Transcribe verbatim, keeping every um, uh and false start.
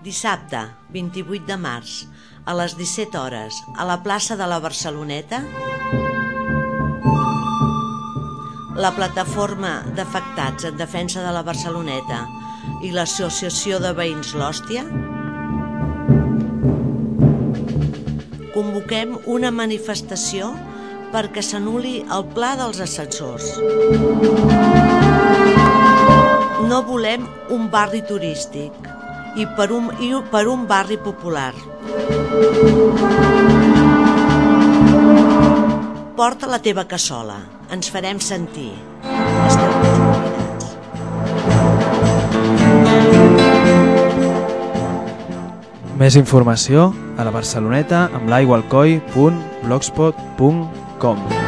Dissabte, vint-i-vuit de març, a les disset hores, a la plaça de la Barceloneta, la Plataforma d'Afectats en Defensa de la Barceloneta i l'Associació de Veïns L'Hòstia convoquem una manifestació perquè s'anul·li el pla dels ascensors. No volem un barri turístic i per un, i per un barri popular. Porta la teva cassola, ens farem sentir. Esteu convidats. Més informació a la Barceloneta amb l'aigualcoll punt blogspot punt com.